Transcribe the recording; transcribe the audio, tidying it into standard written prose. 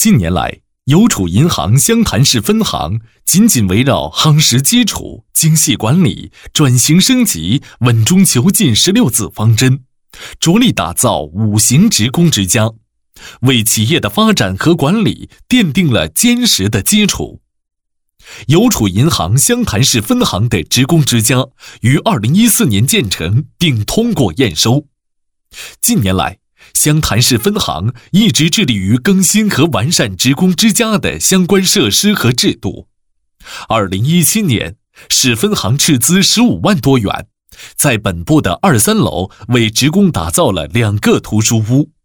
近年来，邮储银行湘潭市分行紧紧围绕夯实基础、精细管理、转型升级、稳中求进16字方针，着力打造5型职工之家，为企业的发展和管理奠定了坚实的基础。邮储银行湘潭市分行的职工之家于2014年建成并通过验收。近年来，湘潭市分行一直致力于更新和完善职工之家的相关设施和制度。2017年，市分行斥资15万多元，在本部的2、3楼为职工打造了2个图书屋。